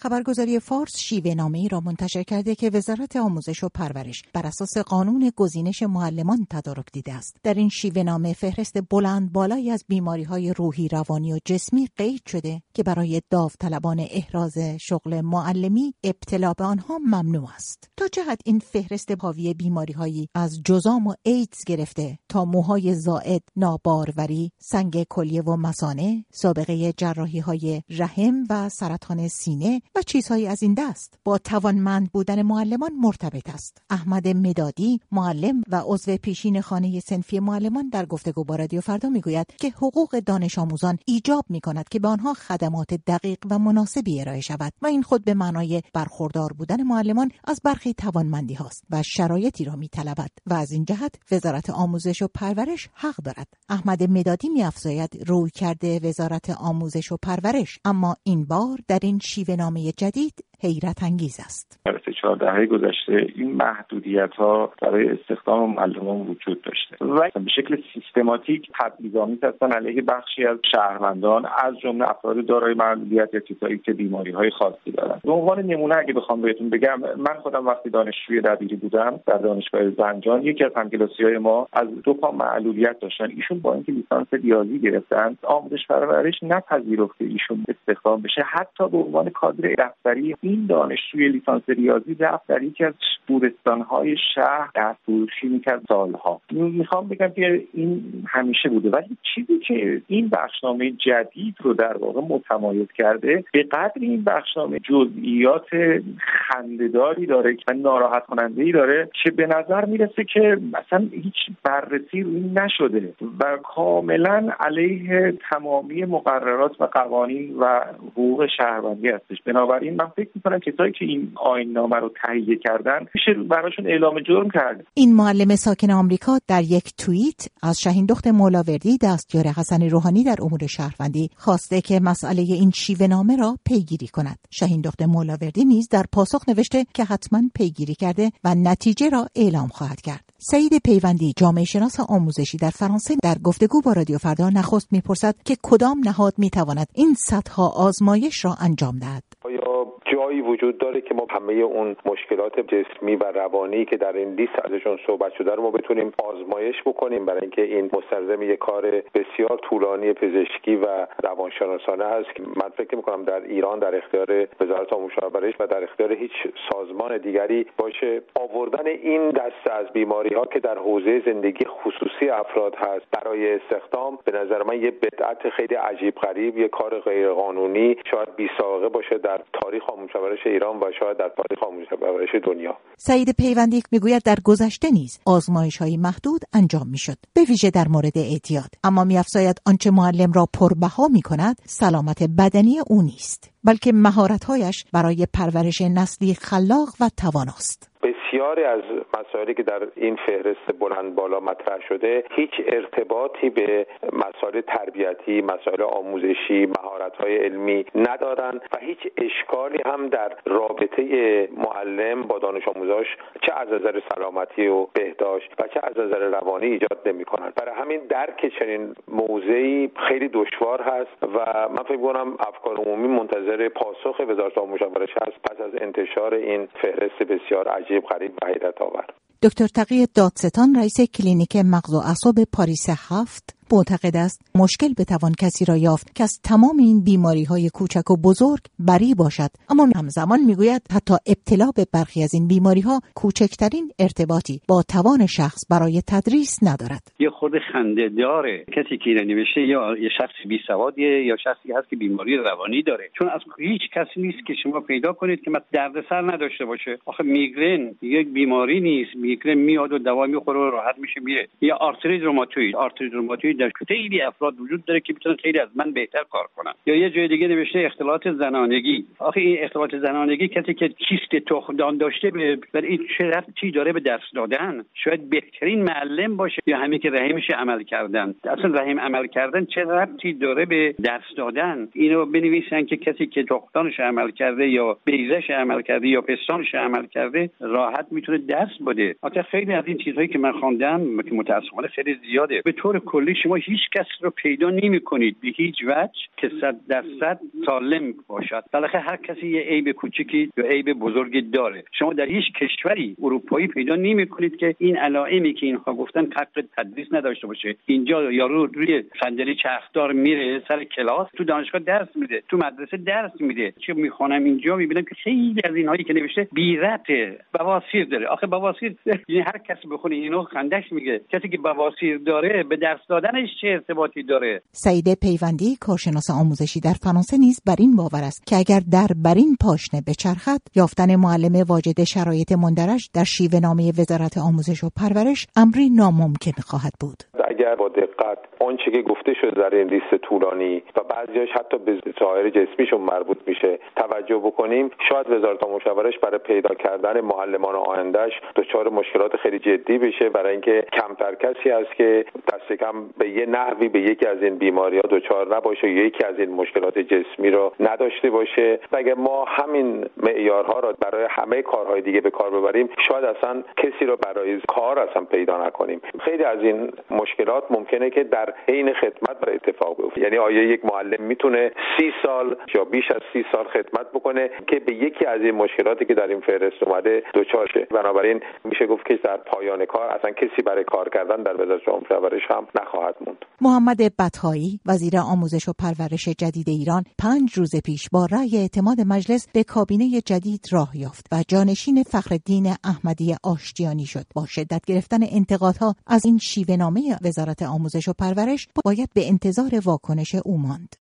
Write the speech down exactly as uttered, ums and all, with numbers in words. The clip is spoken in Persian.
خبرگزاری فارس شیوه‌نامه‌ای را منتشر کرده که وزارت آموزش و پرورش بر اساس قانون گزینش معلمان تدارک دیده است. در این شیوه‌نامه فهرست بلند بالایی از بیماری‌های روحی، روانی و جسمی قید شده که برای داوطلبان احراز شغل معلمی ابتلا به آنها ممنوع است. تا جهت این فهرست حاوی بیماری‌هایی از جذام و ایدز گرفته تا موهای زائد، ناباروری، سنگ کلیه و مثانه، سابقه جراحی‌های رحم و سرطان سینه و چیزهایی از این دست با توانمند بودن معلمان مرتبط است. احمد مدادی، معلم و عضو پیشین خانه صنفی معلمان، در گفتگو با رادیو فردا میگوید که حقوق دانش آموزان ایجاب می‌کند که به آنها خدمات دقیق و مناسبی ارائه شود و این خود به معنای برخوردار بودن معلمان از برخی توانمندی هاست و شرایطی را می‌طلبد و از این جهت وزارت آموزش و پرورش حق دارد. احمد مدادی می‌افزاید رویکرد وزارت آموزش و پرورش اما این بار در این شیوه‌نامه جدید حیرت انگیز است. در سه چهار دهه گذشته این محدودیت‌ها برای استخدام معلمان وجود داشته و به شکل سیستماتیک تبعیض‌آمیز هستن علیه بخشی از شهروندان از جمله افراد دارای معلولیت یا کسایی که بیماری‌های خاصی دارن. به عنوان نمونه اگه بخوام بهتون بگم، من خودم وقتی دانشجوی دبیری بودم در دانشگاه زنجان، یکی از همکلاسی‌های ما از دو پا معلولیت داشتن. ایشون با اینکه لیسانس ریاضی گرفتن، آموزش پرورش نپذیرفته ایشون استخدام بشه حتی به عنوان کادر دفتری. این دانشجوی لیسانس ریاضی رفت در یکی از بورستان‌های شهر دستفروشی می‌کرد سالها. میخوام بگم که این همیشه بوده، ولی چیزی که این بخشنامه جدید رو در واقع متمایز کرده به قدر این بخشنامه جزئیات خنده‌داری داره و ناراحت کننده‌ای داره که به نظر میرسه که مثلا هیچ بررسی روی این نشده و کاملا علیه تمامی مقررات و قوانین و حقوق شهروندی هستش. بنابراین من فکر می‌کنم کسایی که این آیین‌نامه رو تهیه کردن میشه براشون اعلام جرم کرد. این معلم ساکن آمریکا در یک توییت از شاهین دخت مولاوردی، دستیار حسن روحانی در امور شهروندی، خواسته که مسئله این شیوه‌نامه را پیگیری کند. شاهین دخت مولاوردی نیز در پاسخ نوشته که حتما پیگیری کرده و نتیجه را اعلام خواهد کرد. سعید پیوندی، جامعه شناس آموزشی در فرانسه، در گفتگو با رادیو فردا نخست میپرسد که کدام نهاد میتواند این صدها آزمایش را انجام دهد. جایی وجود داره که ما همه اون مشکلات جسمی و روانی که در این لیست ازشون صحبت شده رو ما بتونیم آزمایش بکنیم، برای اینکه این مستلزم یک کار بسیار طولانی پزشکی و روانشناسانه هست که من فکر می‌کنم در ایران در اختیار وزارت آموزش و پرورش و در اختیار هیچ سازمان دیگری باشه. آوردن این دسته از بیماری‌ها که در حوزه زندگی خصوصی افراد هست برای استخدام به نظر من یه بدعت خیلی عجیب غریب، یه کار غیرقانونی، شاید بی سابقه باشه در تاریخ آموزش و پرورش ایران و شاید در تاریخ آموزش و پرورش دنیا. سعید پیوندی میگوید در گذشته نیز آزمایش‌های محدود انجام میشد، به ویژه در مورد اعتیاد، اما می‌افزاید آنچه معلم را پربها می‌کند سلامت بدنی او نیست، بلکه مهارت‌هایش برای پرورش نسلی خلاق و تواناست. بسیاری از مسائلی که در این فهرست بلند بالا مطرح شده هیچ ارتباطی به مسائل تربیتی، مسائل آموزشی، مهارت‌های علمی ندارن و هیچ اشکالی هم در رابطه معلم با دانش آموزاش چه از نظر سلامتی و بهداشت و چه از نظر روانی ایجاد نمی‌کنند. برای همین درک چنین موضعی خیلی دشوار هست و من فکر می‌کنم افکار عمومی منتظر پاسخ وزارت آموزش و پرورش هست پس از انتشار این فهرست بسیار عجیب غریب و حیرت آور. دکتر تقی دادستان، رئیس کلینیک مغز و اعصاب پاریس هفت، معتقد است مشکل بتوان کسی را یافت که از تمام این بیماری‌های کوچک و بزرگ بری باشد، اما همزمان میگوید حتی ابتلا به برخی از این بیماری‌ها کوچکترین ارتباطی با توان شخص برای تدریس ندارد. یه خورده خنده‌داره کسی که اینو نوشته یا یه شخص بی‌سوادیه یا شخصی هست که بیماری روانی داره، چون از هیچ کسی نیست که شما پیدا کنید که مثلا دردسر نداشته باشه. آخه میگرن یک بیماری نیست، میگرن میاد و دوا میخوره و راحت میشه میره. یا آرتریت روماتوئید، آرتریت روماتوئید در خیلی افراد وجود داره که میتونن خیلی از من بهتر کار کنن. یا یه جای دیگه نوشته اختلالات زنانگی. آخه این اختلالات زنانگی کسی که کیست تخمدان داشته به این چه ربطی داره به درس دادن؟ شاید بهترین معلم باشه یا همین که رحمش عمل کردن. اصلا رحم عمل کردن چه ربطی داره به درس دادن؟ اینو بنویسن که کسی که تخمدانش عمل کرده یا بیضش عمل کرده یا پستانش عمل کرده راحت میتونه درس بده. آخه خیلی از این چیزهایی که من خواندم که متأسفانه خیلی زیاده، به طور کلی شما هیچ کس رو پیدا نمی کنید به هیچ وجه که صد درصد سالم باشد. بالاخره هر کسی یه عیب کوچکی یا عیب بزرگی داره. شما در هیچ کشوری اروپایی پیدا نمی کنید که این علائمی که اینها گفتن حق تدریس نداشته باشه. اینجا یارو روی صندلی چرخدار میره سر کلاس، تو دانشگاه درس میده، تو مدرسه درس میده. چه میخوانم اینجا میبینم که خیلی از اینهایی که نوشته بی ربطه، بواسیر داره. آخه بواسیر یعنی هر کسی بخونه اینو خندش میگه. کسی که بواسیر داره به درس دادنش چه ارتباطی داره؟ سعید پیوندی کارشناس آموزشی در فرانسه نیز بر این باور است که اگر در برین پاشنه بچرخد، یافتن معلم واجد شرایط مندرج در شیوه‌نامه وزارت آموزش و پرورش امری ناممکن خواهد بود. اگر با دقت آنچه که گفته شده در این لیست طولانی و بعضیاش حتی به ظاهر جسمیشون مربوط میشه توجه بکنیم، شاید وزارت آموزش و پرورش برای پیدا کردن معلمان آیندهش دچار مشکلات خیلی جدی بشه، برای اینکه کمتر کسی هست که دست کم به یه نحوی به یکی از این بیماری‌ها دچار نباشه یا یکی از این مشکلات جسمی رو نداشته باشه. اگر ما همین معیارها رو برای همه کارهای دیگه به کار ببریم، شاید اصلا کسی رو برای کار اصلا پیدا نکنیم. خیلی از این مشکلات ممکنه که در حین خدمت برای اتفاق بیفته. یعنی آیا یک معلم میتونه سی سال یا بیش از سی سال خدمت بکنه که به یکی از این مشکلاتی که در این فهرست اومده دچار شه؟ بنابراین میشه گفت که در پایان کار اصلا کسی برای کار کردن در وزارت آموزش و پرورش هم نخواهد موند. محمد بطحایی وزیر آموزش و پرورش جدید ایران پنج روز پیش با رأی اعتماد مجلس به کابینه جدید راه یافت و جانشین فخرالدین احمدی آشتیانی شد. با شدت گرفتن انتقادها از این شیوه‌نامه وزارت آموزش و پرورش باید به انتظار واکنش او ماند.